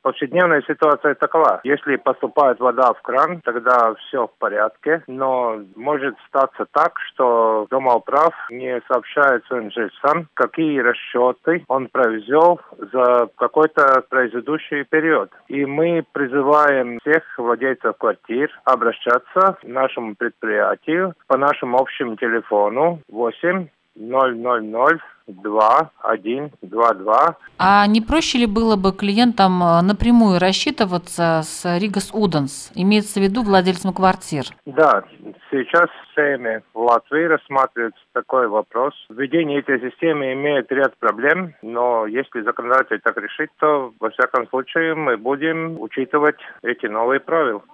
Повседневная ситуация такова. Если поступает вода в кран, тогда все в порядке, но может статься так, что домоуправ не сообщает своим жильцам, какие расчеты он произвел за какой-то предыдущий период. И мы призываем всех владельцев квартир обращаться к нашему предприятию по нашему общему телефону 8 000 2 1 2 2. А не проще ли было бы клиентам напрямую рассчитываться с Ригас Уденс? Имеется в виду владельцам квартир. Да, сейчас в Сейме в Латвии рассматривается такой вопрос. Введение этой системы имеет ряд проблем, но если законодатель так решит, то во всяком случае мы будем учитывать эти новые правила.